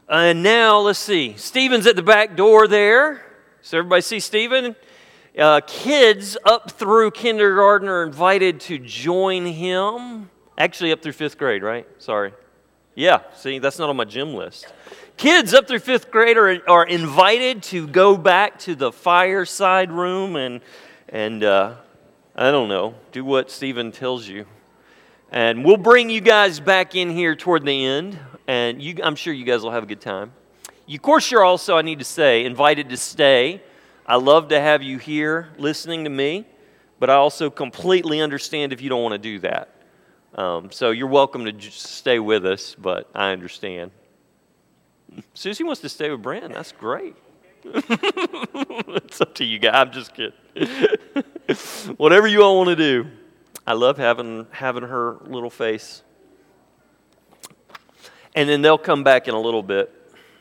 And now, let's see. Stephen's at the back door there. So everybody see Stephen? Kids up through kindergarten are invited to join him. Actually, up through 5th grade, right? Sorry. Yeah, see, that's not on my gym list. Kids up through 5th grade are invited to go back to the fireside room and I don't know, do what Stephen tells you. And we'll bring you guys back in here toward the end, and I'm sure you guys will have a good time. Of course, you're also, I need to say, invited to stay. I love to have you here listening to me, but I also completely understand if you don't want to do that. So you're welcome to just stay with us, but I understand. Susie wants to stay with Brandon. That's great. It's up to you guys. I'm just kidding. Whatever you all want to do. I love having her little face. And then they'll come back in a little bit.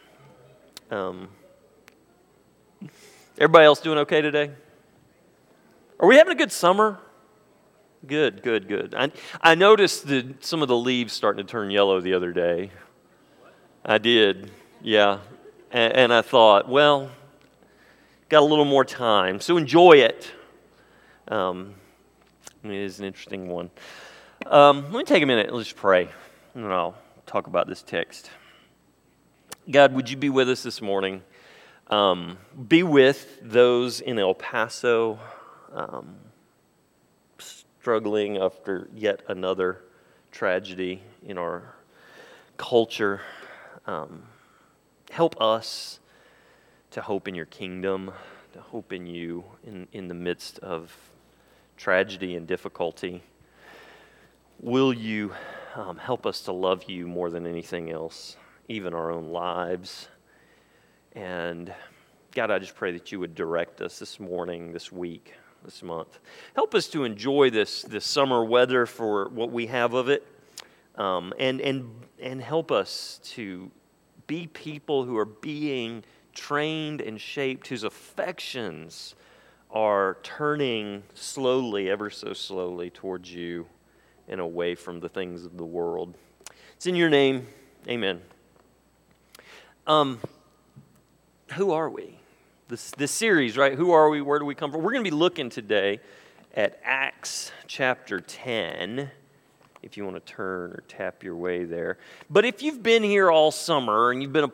Everybody else doing okay today? Are we having a good summer? Good. I noticed that some of the leaves starting to turn yellow the other day. I did, yeah. And I thought, well, got a little more time, so enjoy it. It is an interesting one. Let me take a minute and let's pray, and then I'll talk about this text. God, would you be with us this morning? Be with those in El Paso struggling after yet another tragedy in our culture. Help us to hope in your kingdom, to hope in you in the midst of tragedy and difficulty. Will you help us to love you more than anything else, even our own lives? And God, I just pray that you would direct us this morning, this week, this month. Help us to enjoy this summer weather for what we have of it, and help us to be people who are being trained and shaped, whose affections are turning slowly, ever so slowly, towards you and away from the things of the world. It's in your name. Amen. Who are we? This series, right? Who are we? Where do we come from? We're going to be looking today at Acts chapter 10, if you want to turn or tap your way there. But if you've been here all summer and you've been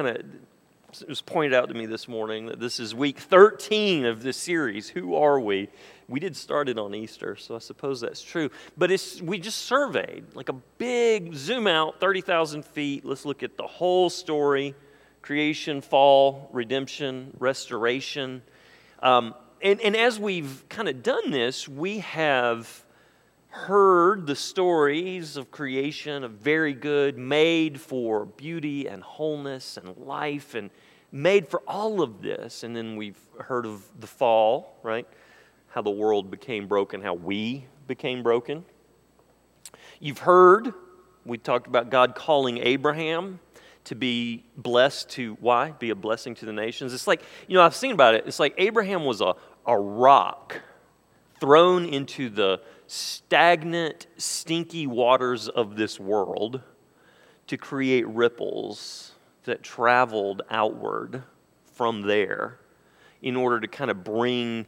it was pointed out to me this morning that this is week 13 of this series, Who Are We? We did start it on Easter, so I suppose that's true. But we just surveyed, like a big zoom out, 30,000 feet. Let's look at the whole story, creation, fall, redemption, restoration. And as we've kind of done this, we have heard the stories of creation, of very good, made for beauty and wholeness and life, and made for all of this. And then we've heard of the fall, right? How the world became broken, how we became broken. You've heard, we talked about God calling Abraham to be blessed to, why? Be a blessing to the nations. It's like, I was thinking about it. It's like Abraham was a rock thrown into the stagnant, stinky waters of this world to create ripples that traveled outward from there in order to kind of bring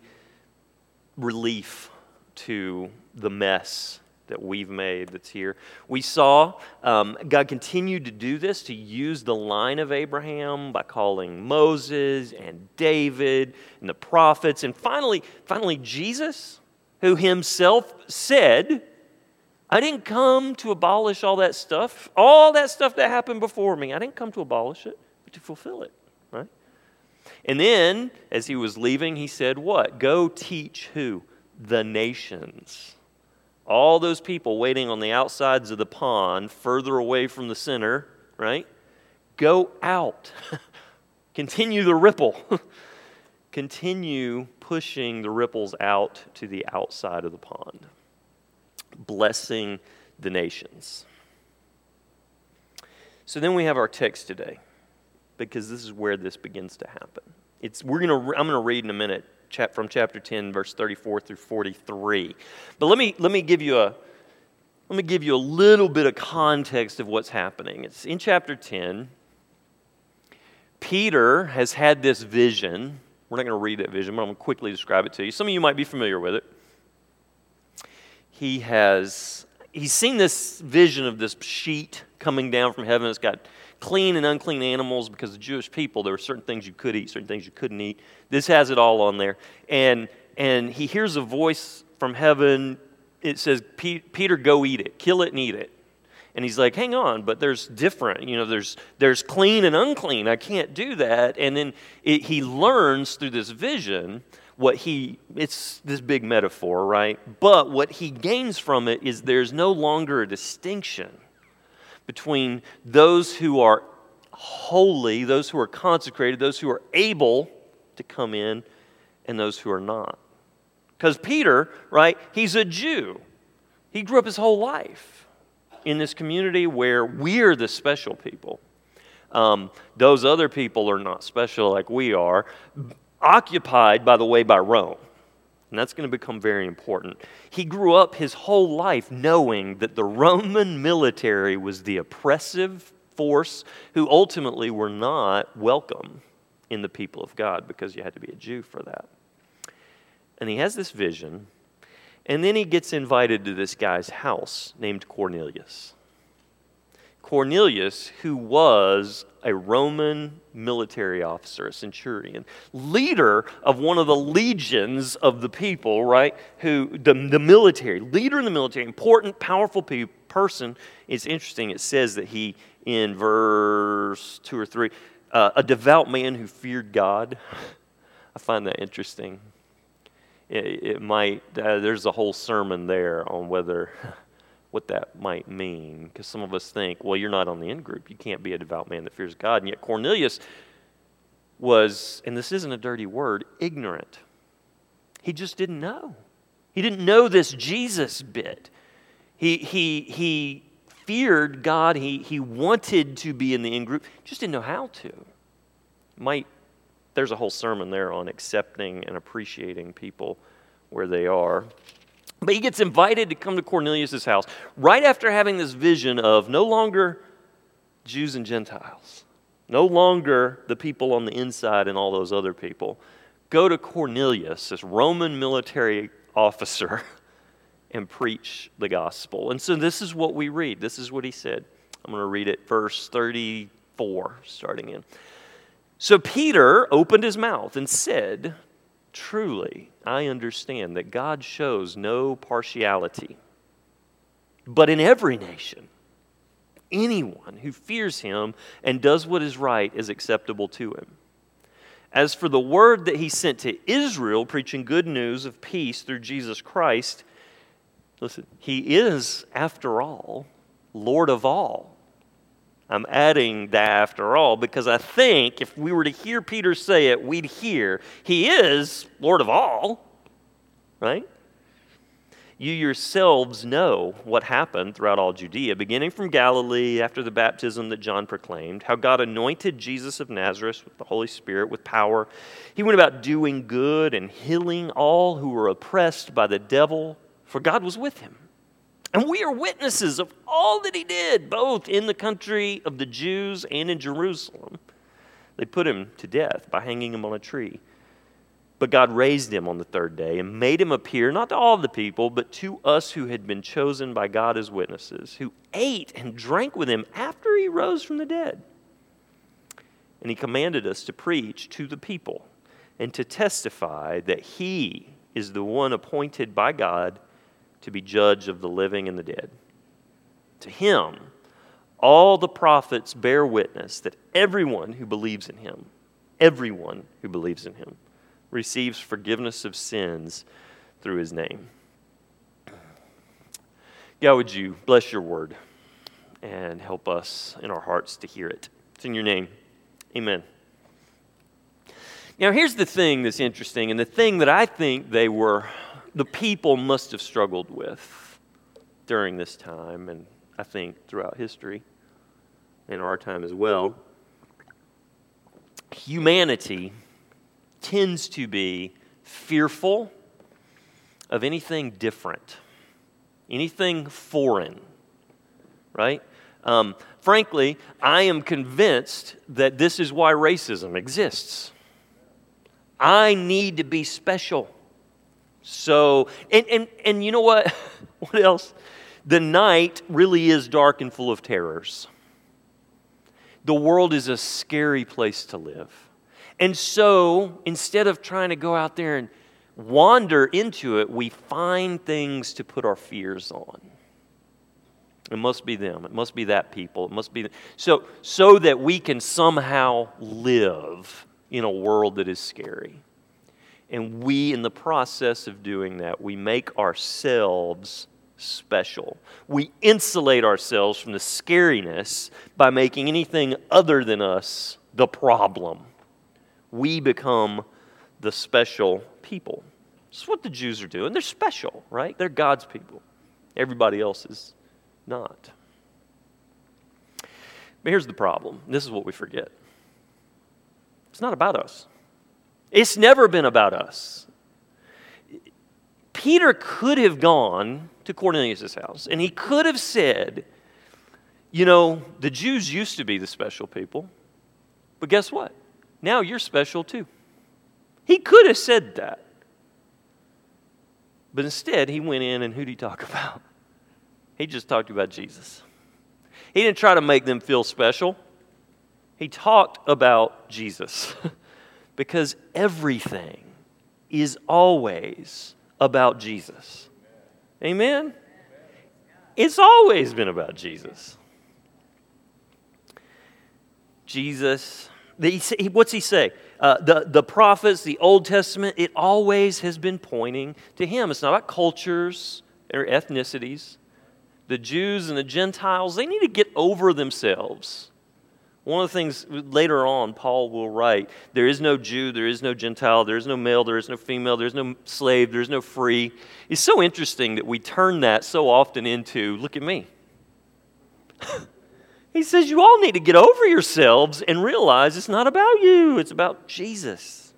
relief to the mess that we've made that's here. We saw God continued to do this, to use the line of Abraham by calling Moses and David and the prophets, and finally Jesus, who himself said, I didn't come to abolish all that stuff that happened before me. I didn't come to abolish it, but to fulfill it, right? And then, as he was leaving, he said what? Go teach who? The nations. All those people waiting on the outsides of the pond, further away from the center, right? Go out. Continue the ripple. Continue pushing the ripples out to the outside of the pond. Blessing the nations. So then we have our text today, because this is where this begins to happen. I'm going to read in a minute from chapter 10, verse 34 through 43. But let me give you a little bit of context of what's happening. It's in chapter 10. Peter has had this vision. We're not going to read that vision, but I'm going to quickly describe it to you. Some of you might be familiar with it. He's seen this vision of this sheet coming down from heaven. It's got clean and unclean animals because the Jewish people, there were certain things you could eat, certain things you couldn't eat. This has it all on there. And he hears a voice from heaven. It says, Peter, go eat it. Kill it and eat it. And he's like, hang on, but there's different. There's clean and unclean. I can't do that. And then he learns through this vision it's this big metaphor, right? But what he gains from it is there's no longer a distinction between those who are holy, those who are consecrated, those who are able to come in, and those who are not. Because Peter, right, he's a Jew. He grew up his whole life in this community where we're the special people. Those other people are not special like we are. Occupied, by the way, by Rome. And that's going to become very important. He grew up his whole life knowing that the Roman military was the oppressive force who ultimately were not welcome in the people of God because you had to be a Jew for that. And he has this vision, and then he gets invited to this guy's house named Cornelius. Cornelius, who was a Roman military officer, a centurion, leader of one of the legions of the people, right? The military, leader in the military, important, powerful person. It's interesting, it says that he, in verse 2 or 3, a devout man who feared God. I find that interesting. It might, there's a whole sermon there on what that might mean, because some of us think, well, you're not on the in-group. You can't be a devout man that fears God. And yet Cornelius was, and this isn't a dirty word, ignorant. He just didn't know. He didn't know this Jesus bit. He feared God. He wanted to be in the in-group, just didn't know how to. There's a whole sermon there on accepting and appreciating people where they are. But he gets invited to come to Cornelius' house right after having this vision of no longer Jews and Gentiles, no longer the people on the inside and all those other people. Go to Cornelius, this Roman military officer, and preach the gospel. And so this is what we read. This is what he said. I'm going to read it, verse 34, starting in. So Peter opened his mouth and said, truly, I understand that God shows no partiality, but in every nation, anyone who fears him and does what is right is acceptable to him. As for the word that he sent to Israel, preaching good news of peace through Jesus Christ, listen, he is, after all, Lord of all. I'm adding that after all because I think if we were to hear Peter say it, we'd hear he is Lord of all, right? You yourselves know what happened throughout all Judea, beginning from Galilee after the baptism that John proclaimed, how God anointed Jesus of Nazareth with the Holy Spirit, with power. He went about doing good and healing all who were oppressed by the devil, for God was with him. And we are witnesses of all that he did, both in the country of the Jews and in Jerusalem. They put him to death by hanging him on a tree. But God raised him on the third day and made him appear, not to all the people, but to us who had been chosen by God as witnesses, who ate and drank with him after he rose from the dead. And he commanded us to preach to the people and to testify that he is the one appointed by God to be judge of the living and the dead. To him, all the prophets bear witness that everyone who believes in him, receives forgiveness of sins through his name. God, would you bless your word and help us in our hearts to hear it. It's in your name. Amen. Now, here's the thing that's interesting, and the thing that I think the people must have struggled with during this time, and I think throughout history, and our time as well. Humanity tends to be fearful of anything different, anything foreign, right? Frankly, I am convinced that this is why racism exists. I need to be special. So, and you know what? What else? The night really is dark and full of terrors. The world is a scary place to live. And so, instead of trying to go out there and wander into it, we find things to put our fears on. It must be them. It must be that people. It must be so that we can somehow live in a world that is scary. And we, in the process of doing that, we make ourselves special. We insulate ourselves from the scariness by making anything other than us the problem. We become the special people. That's what the Jews are doing. They're special, right? They're God's people. Everybody else is not. But here's the problem. This is what we forget. It's not about us. It's never been about us. Peter could have gone to Cornelius' house, and he could have said, you know, the Jews used to be the special people, but guess what? Now you're special too. He could have said that. But instead, he went in, and who did he talk about? He just talked about Jesus. He didn't try to make them feel special. He talked about Jesus. Because everything is always about Jesus. Amen? It's always been about Jesus. Jesus, what's he say? The prophets, the Old Testament, it always has been pointing to him. It's not about cultures or ethnicities. The Jews and the Gentiles, they need to get over themselves. One of the things later on Paul will write, there is no Jew, there is no Gentile, there is no male, there is no female, there is no slave, there is no free. It's so interesting that we turn that so often into, look at me. He says you all need to get over yourselves and realize it's not about you, it's about Jesus.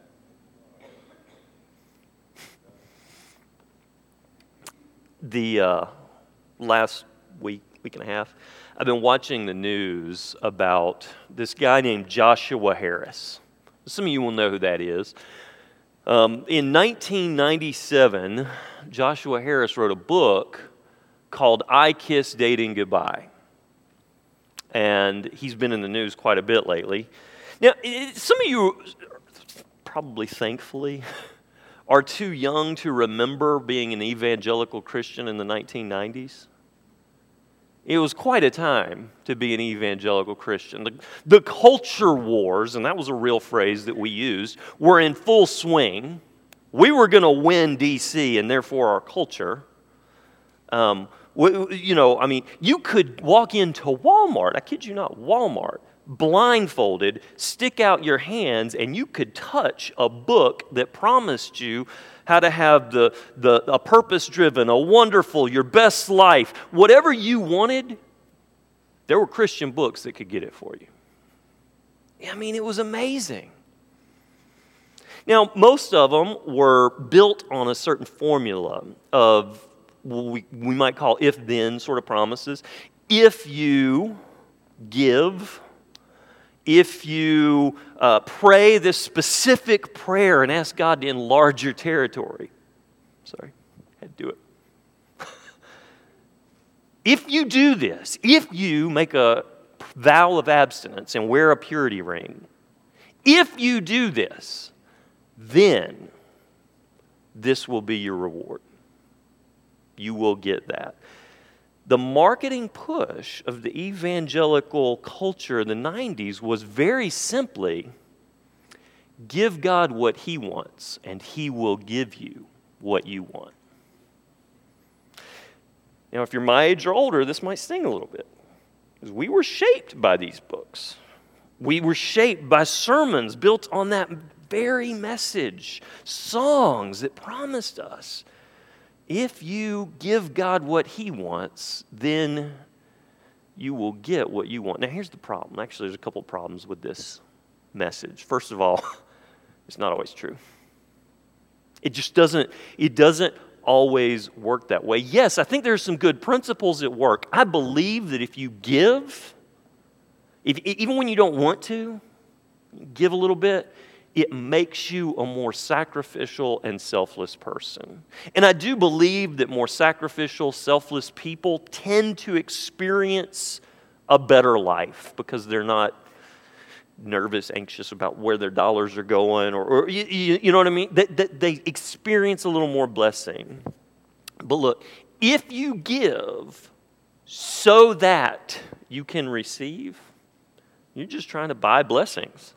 The last week and a half, I've been watching the news about this guy named Joshua Harris. Some of you will know who that is. In 1997, Joshua Harris wrote a book called I Kiss Dating Goodbye. And he's been in the news quite a bit lately. Now, some of you, probably thankfully, are too young to remember being an evangelical Christian in the 1990s. It was quite a time to be an evangelical Christian. The culture wars, and that was a real phrase that we used, were in full swing. We were going to win D.C. and therefore our culture. You could walk into Walmart, I kid you not, Walmart, blindfolded, stick out your hands, and you could touch a book that promised you how to have a purpose-driven, a wonderful, your best life. Whatever you wanted, there were Christian books that could get it for you. I mean, it was amazing. Now, most of them were built on a certain formula of what we might call if-then sort of promises. If you give, if you pray this specific prayer and ask God to enlarge your territory. Sorry, had to do it. If you do this, if you make a vow of abstinence and wear a purity ring, if you do this, then this will be your reward. You will get that. The marketing push of the evangelical culture in the 90s was very simply, give God what He wants, and He will give you what you want. Now, if you're my age or older, this might sting a little bit, because we were shaped by these books. We were shaped by sermons built on that very message, songs that promised us, if you give God what He wants, then you will get what you want. Now, here's the problem. Actually, there's a couple problems with this message. First of all, it's not always true. It just doesn't always work that way. Yes, I think there's some good principles at work. I believe that if you give, even when you don't want to, give a little bit, it makes you a more sacrificial and selfless person. And I do believe that more sacrificial, selfless people tend to experience a better life because they're not nervous, anxious about where their dollars are going, or you know what I mean? They experience a little more blessing. But look, if you give so that you can receive, you're just trying to buy blessings.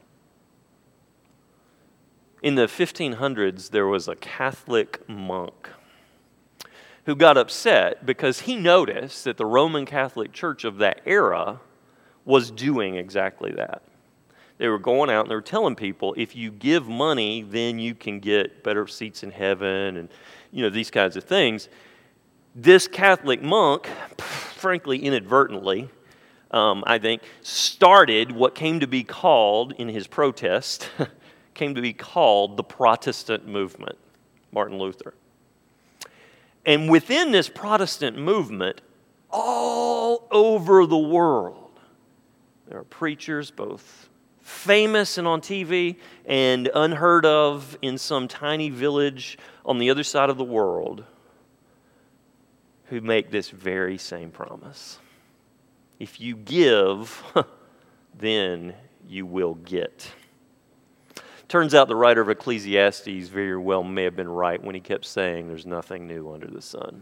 In the 1500s, there was a Catholic monk who got upset because he noticed that the Roman Catholic Church of that era was doing exactly that. They were going out and they were telling people, if you give money, then you can get better seats in heaven and, these kinds of things. This Catholic monk, frankly, inadvertently, I think, started what came to be called, in his protest, came to be called the Protestant movement, Martin Luther. And within this Protestant movement, all over the world, there are preachers, both famous and on TV, and unheard of in some tiny village on the other side of the world, who make this very same promise. If you give, then you will get. Turns out the writer of Ecclesiastes very well may have been right when he kept saying there's nothing new under the sun.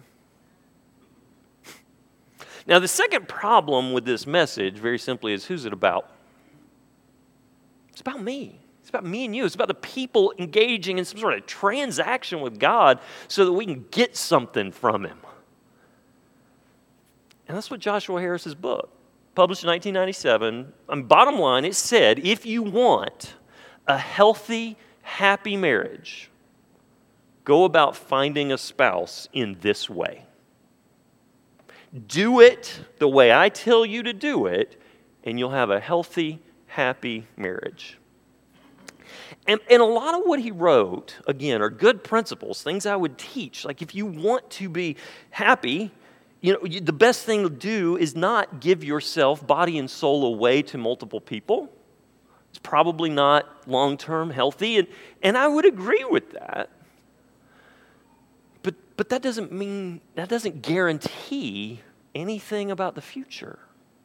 Now, the second problem with this message, very simply, is who's it about? It's about me. It's about me and you. It's about the people engaging in some sort of transaction with God so that we can get something from Him. And that's what Joshua Harris's book, published in 1997, bottom line, it said, if you want a healthy, happy marriage, go about finding a spouse in this way. Do it the way I tell you to do it, and you'll have a healthy, happy marriage. And a lot of what he wrote, again, are good principles, things I would teach. Like if you want to be happy, the best thing to do is not give yourself, body and soul, away to multiple people. It's probably not long-term healthy, and I would agree with that. But that doesn't guarantee anything about the future.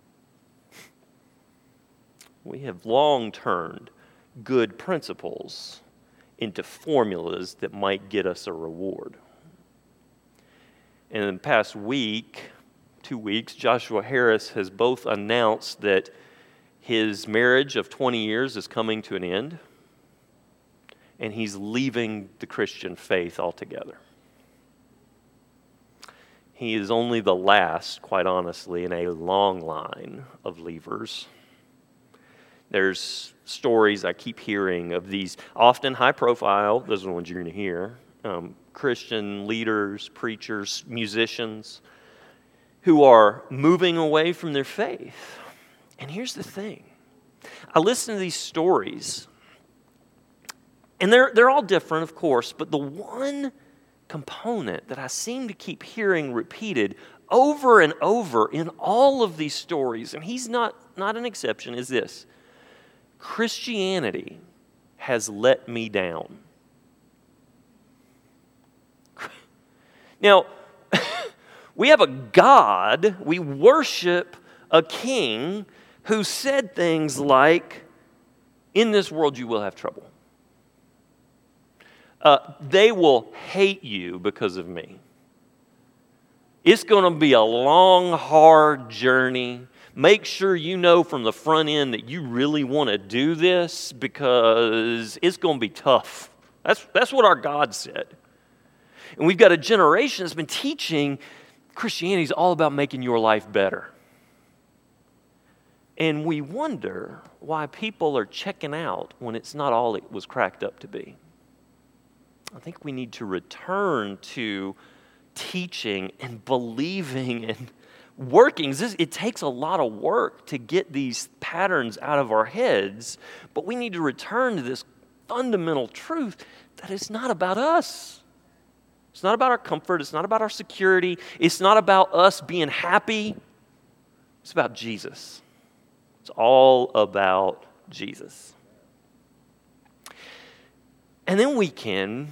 We have long turned good principles into formulas that might get us a reward. And in the past week, 2 weeks, Joshua Harris has both announced that his marriage of 20 years is coming to an end, and he's leaving the Christian faith altogether. He is only the last, quite honestly, in a long line of leavers. There's stories I keep hearing of these often high-profile, those are the ones you're going to hear, Christian leaders, preachers, musicians, who are moving away from their faith. And here's the thing. I listen to these stories, and they're all different, of course, but the one component that I seem to keep hearing repeated over and over in all of these stories, and he's not an exception, is this: Christianity has let me down. Now, we have a God, we worship a king who said things like, in this world you will have trouble. They will hate you because of me. It's going to be a long, hard journey. Make sure you know from the front end that you really want to do this because it's going to be tough. That's what our God said. And we've got a generation that's been teaching Christianity is all about making your life better. And we wonder why people are checking out when it's not all it was cracked up to be. I think we need to return to teaching and believing and working. It takes a lot of work to get these patterns out of our heads, but we need to return to this fundamental truth that it's not about us. It's not about our comfort. It's not about our security. It's not about us being happy. It's about Jesus. It's all about Jesus. And then we can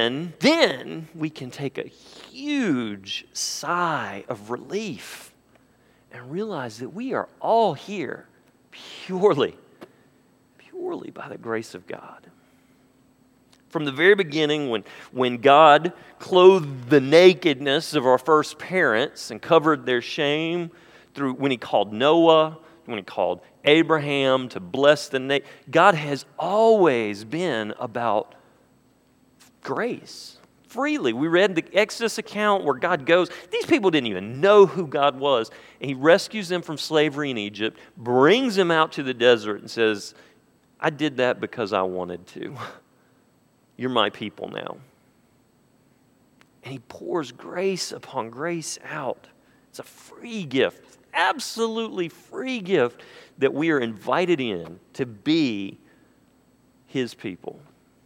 take a huge sigh of relief and realize that we are all here purely by the grace of God. From the very beginning, when God clothed the nakedness of our first parents and covered their shame through when He called Noah, when He called Abraham to bless the nation, God has always been about grace, freely. We read the Exodus account where God goes. These people didn't even know who God was. And He rescues them from slavery in Egypt, brings them out to the desert and says, I did that because I wanted to. You're my people now. And He pours grace upon grace out. It's a free gift, absolutely free gift that we are invited in to be His people.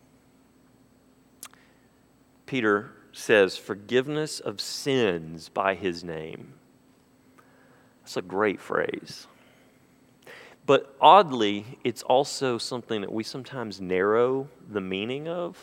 Peter says, forgiveness of sins by His name. That's a great phrase. But oddly, it's also something that we sometimes narrow the meaning of.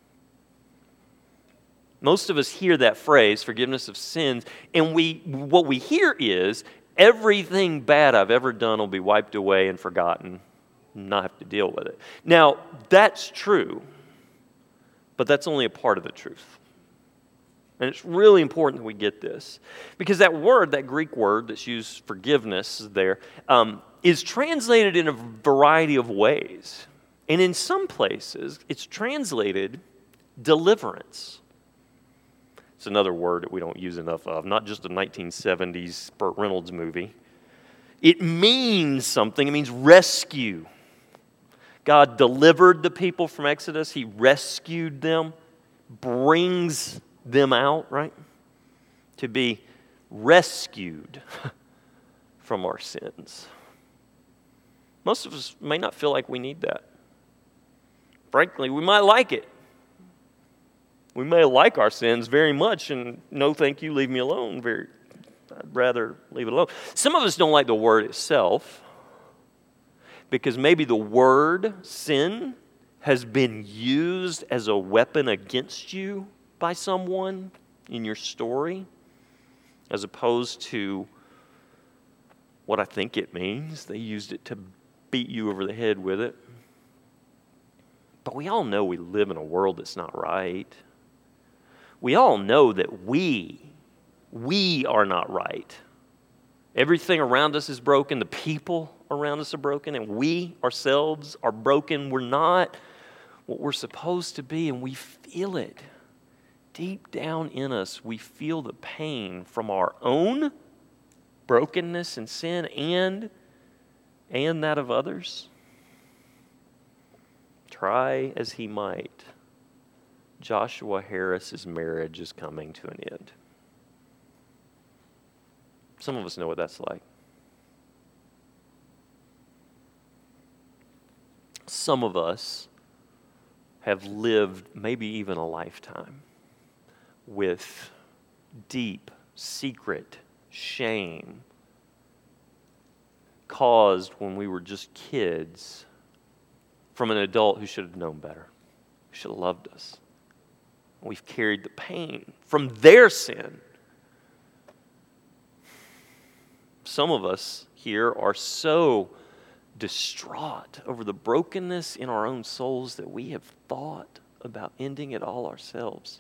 Most of us hear that phrase, forgiveness of sins, and what we hear is, everything bad I've ever done will be wiped away and forgotten, and not have to deal with it. Now, that's true, but that's only a part of the truth. And it's really important that we get this. Because that word, that Greek word that's used, forgiveness, there, is translated in a variety of ways. And in some places, it's translated deliverance. It's another word that we don't use enough of, not just a 1970s Burt Reynolds movie. It means something. It means rescue. God delivered the people from Exodus. He rescued them, brings them out, right? To be rescued from our sins. Most of us may not feel like we need that. Frankly, we might like it. We may like our sins very much and no thank you, leave me alone. I'd rather leave it alone. Some of us don't like the word itself because maybe the word sin has been used as a weapon against you by someone in your story as opposed to what I think it means. They used it to beat you over the head with it. But we all know we live in a world that's not right. We all know that we are not right. Everything around us is broken. The people around us are broken. And we ourselves are broken. We're not what we're supposed to be. And we feel it. Deep down in us, we feel the pain from our own brokenness and sin and that of others. Try as he might, Joshua Harris's marriage is coming to an end. Some of us know what that's like. Some of us have lived maybe even a lifetime with deep, secret shame caused when we were just kids from an adult who should have known better, who should have loved us. We've carried the pain from their sin. Some of us here are so distraught over the brokenness in our own souls that we have thought about ending it all ourselves.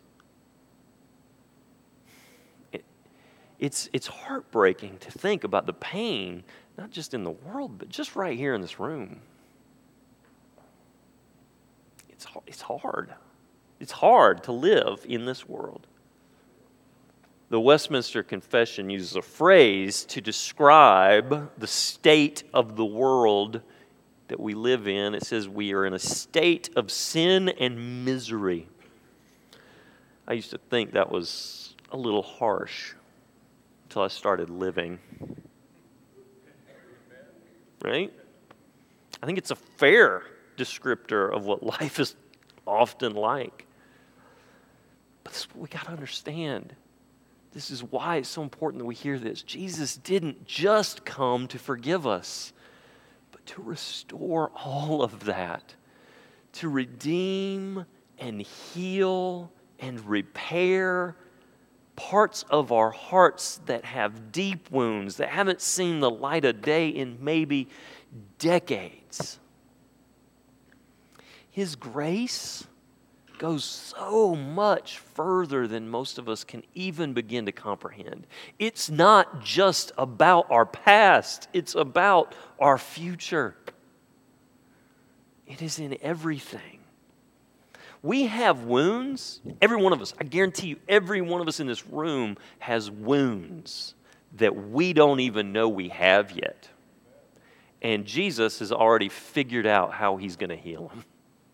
It's heartbreaking to think about the pain, not just in the world, but just right here in this room. It's hard. It's hard to live in this world. The Westminster Confession uses a phrase to describe the state of the world that we live in. It says we are in a state of sin and misery. I used to think that was a little harsh until I started living. Right? I think it's a fair descriptor of what life is often like. But That's what we got to understand. This is why it's so important that we hear this. Jesus didn't just come to forgive us, but to restore all of that, to redeem and heal and repair parts of our hearts that have deep wounds, that haven't seen the light of day in maybe decades. His grace goes so much further than most of us can even begin to comprehend. It's not just about our past, it's about our future. It is in everything. We have wounds, every one of us. I guarantee you, every one of us in this room has wounds that we don't even know we have yet. And Jesus has already figured out how he's going to heal them.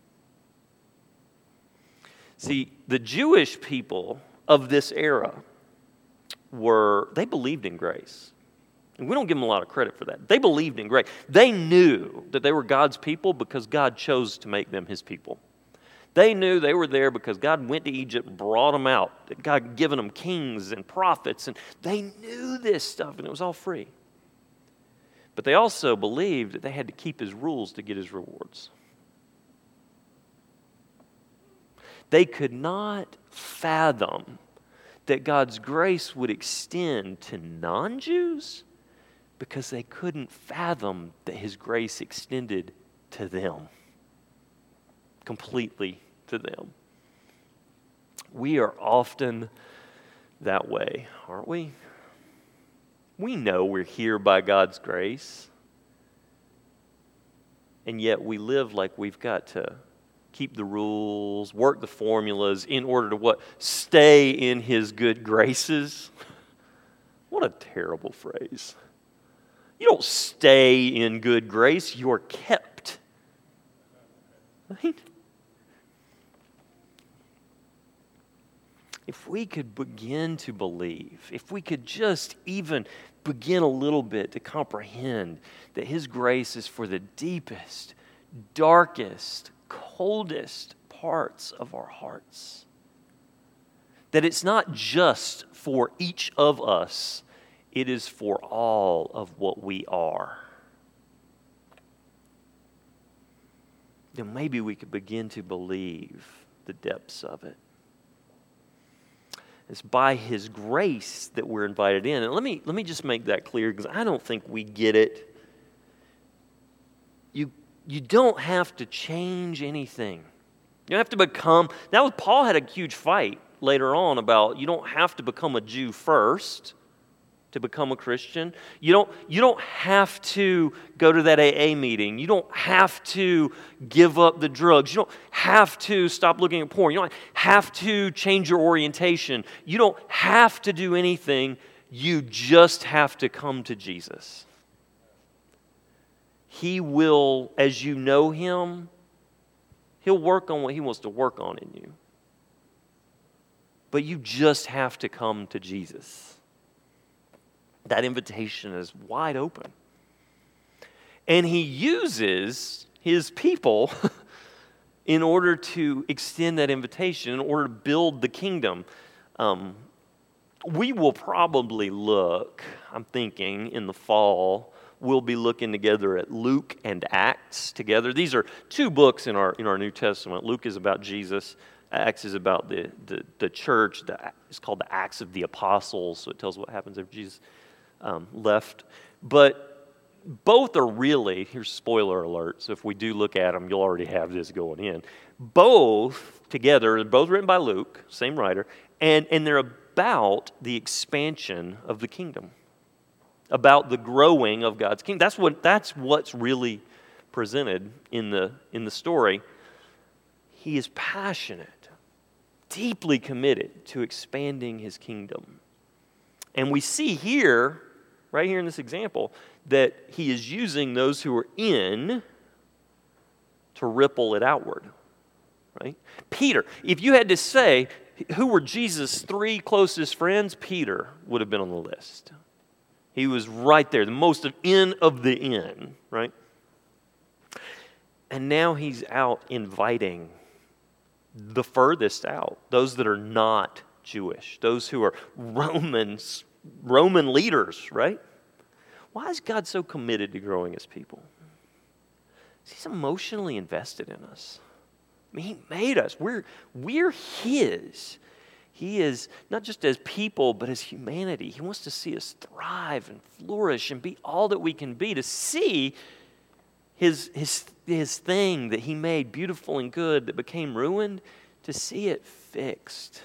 See, the Jewish people of this era they believed in grace. And we don't give them a lot of credit for that. They believed in grace. They knew that they were God's people because God chose to make them his people. They knew they were there because God went to Egypt and brought them out. That God had given them kings and prophets. And they knew this stuff, and it was all free. But they also believed that they had to keep his rules to get his rewards. They could not fathom that God's grace would extend to non-Jews because they couldn't fathom that his grace extended to them, completely to them. We are often that way, aren't we? We know we're here by God's grace, and yet we live like we've got to keep the rules, work the formulas in order to what? Stay in his good graces. What a terrible phrase. You don't stay in good grace, you're kept. Right? If we could begin to believe, if we could just even begin a little bit to comprehend that his grace is for the deepest, darkest, coldest parts of our hearts. That it's not just for each of us, it is for all of what we are. Then maybe we could begin to believe the depths of it. It's by his grace that we're invited in. And let me just make that clear because I don't think we get it. You don't have to change anything. You don't have to become... Now, Paul had a huge fight later on about you don't have to become a Jew first to become a Christian. You don't have to go to that AA meeting. You don't have to give up the drugs. You don't have to stop looking at porn. You don't have to change your orientation. You don't have to do anything. You just have to come to Jesus. He will, as you know him, he'll work on what he wants to work on in you. But you just have to come to Jesus. That invitation is wide open. And he uses his people in order to extend that invitation, in order to build the kingdom. We will probably look, I'm thinking, in the fall, we'll be looking together at Luke and Acts together. These are two books in our New Testament. Luke is about Jesus. Acts is about the church. It's called the Acts of the Apostles, so it tells what happens after Jesus left. But both are really, here's spoiler alert, so if we do look at them, you'll already have this going in. Both together, both written by Luke, same writer, and they're about the expansion of the kingdom, about the growing of God's kingdom. That's what's really presented in the story. He is passionate, deeply committed to expanding his kingdom. And we see here, right here in this example, that he is using those who are in to ripple it outward. Right? Peter, if you had to say who were Jesus' three closest friends, Peter would have been on the list. He was right there, the most in of the in, right? And now he's out inviting the furthest out, those that are not Jewish, those who are Roman leaders, right? Why is God so committed to growing his people? He's emotionally invested in us. I mean, he made us. We're his. He is not just as people, but as humanity. He wants to see us thrive and flourish and be all that we can be, to see his thing that he made beautiful and good that became ruined, to see it fixed.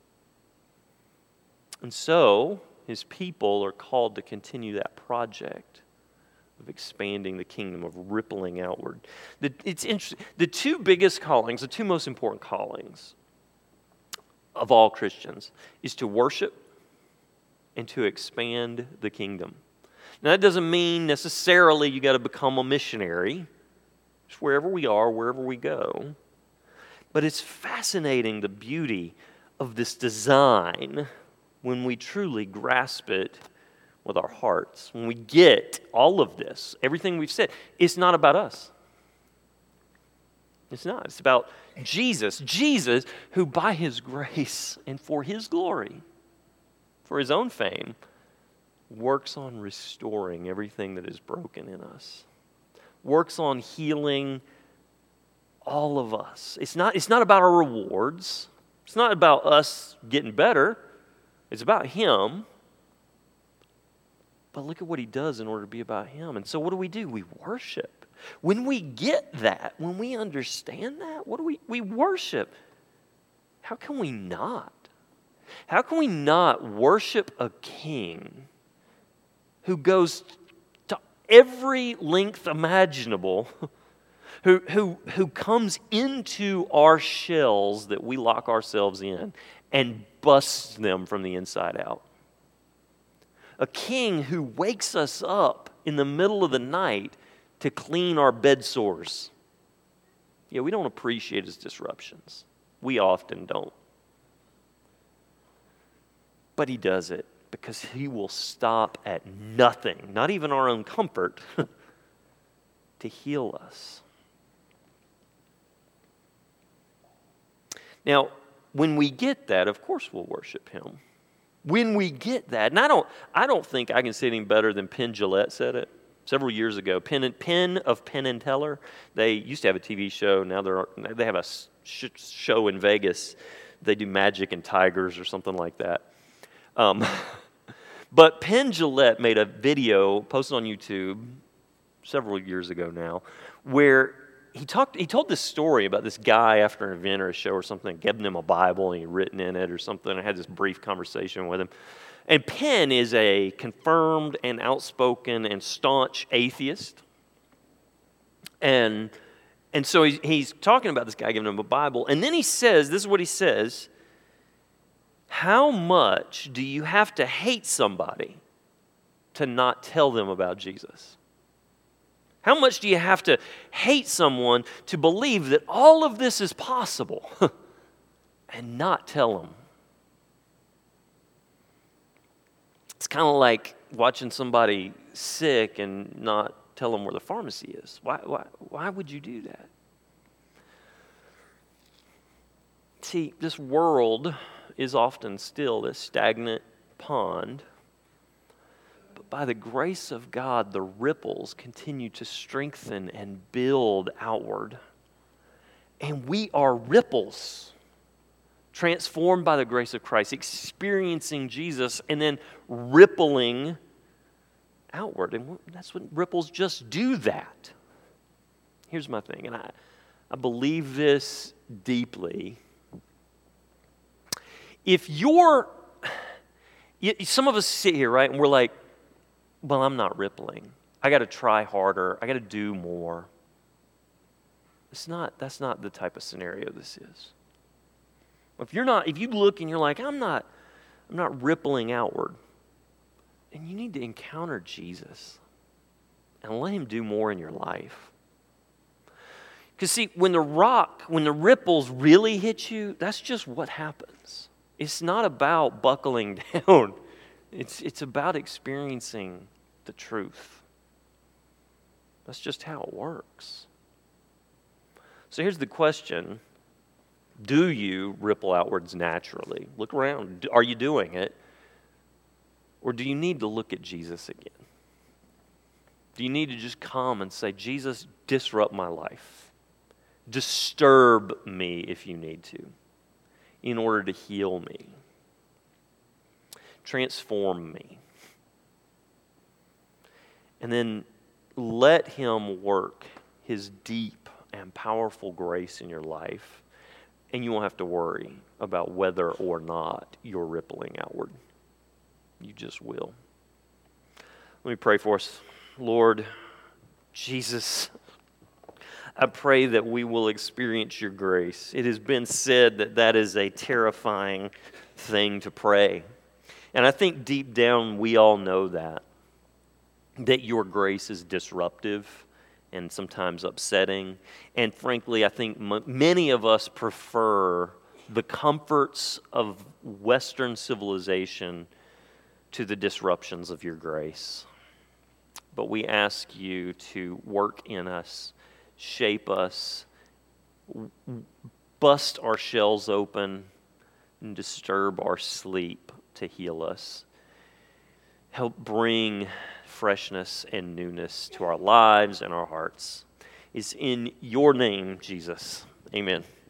And so, his people are called to continue that project of expanding the kingdom, of rippling outward. It's interesting. The two biggest callings, the two most important callings of all Christians, is to worship and to expand the kingdom. Now, that doesn't mean necessarily you got to become a missionary. Just wherever we are, wherever we go. But it's fascinating, the beauty of this design, when we truly grasp it with our hearts. When we get all of this, everything we've said, it's not about us. It's not. It's about Jesus. Jesus, who by his grace and for his glory, for his own fame, works on restoring everything that is broken in us. Works on healing all of us. It's not about our rewards. It's not about us getting better. It's about him. But look at what he does in order to be about him. And so what do? We worship. When we get that, when we understand that, we worship. How can we not? How can we not worship a king who goes to every length imaginable, who comes into our shells that we lock ourselves in and busts them from the inside out? A king who wakes us up in the middle of the night to clean our bed sores. Yeah, we don't appreciate his disruptions. We often don't. But he does it because he will stop at nothing, not even our own comfort, to heal us. Now, when we get that, of course we'll worship him. When we get that, and I don't think I can say anything better than Penn Jillette said it several years ago. Penn of Penn and Teller. They used to have a TV show. Now they have a show in Vegas. They do magic and tigers or something like that. But Penn Jillette made a video posted on YouTube several years ago now, where he told this story about this guy after an event or a show or something, giving him a Bible and he'd written in it or something. I had this brief conversation with him. And Penn is a confirmed and outspoken and staunch atheist. And so he's talking about this guy giving him a Bible. And then he says, this is what he says: how much do you have to hate somebody to not tell them about Jesus? How much do you have to hate someone to believe that all of this is possible and not tell them? It's kind of like watching somebody sick and not tell them where the pharmacy is. Why would you do that? See, this world is often still this stagnant pond. But by the grace of God, the ripples continue to strengthen and build outward. And we are ripples, transformed by the grace of Christ, experiencing Jesus, and then rippling outward. And that's what ripples just do that. Here's my thing, and I believe this deeply. If some of us sit here, right, and we're like, well, I'm not rippling. I got to try harder. I got to do more. That's not the type of scenario this is. If you look and you're like, I'm not rippling outward, then you need to encounter Jesus and let him do more in your life. Because see, when the ripples really hit you, that's just what happens. It's not about buckling down. It's about experiencing the truth. That's just how it works. So here's the question. Do you ripple outwards naturally? Look around. Are you doing it? Or do you need to look at Jesus again? Do you need to just come and say, Jesus, disrupt my life. Disturb me if you need to, in order to heal me. Transform me. And then let Him work His deep and powerful grace in your life, and you won't have to worry about whether or not you're rippling outward. You just will. Let me pray for us. Lord Jesus, I pray that we will experience your grace. It has been said that that is a terrifying thing to pray. And I think deep down we all know that your grace is disruptive and sometimes upsetting. And frankly, I think many of us prefer the comforts of Western civilization to the disruptions of your grace. But we ask you to work in us, shape us, bust our shells open, and disturb our sleep to heal us. Help bring freshness and newness to our lives and our hearts. It's in your name, Jesus. Amen.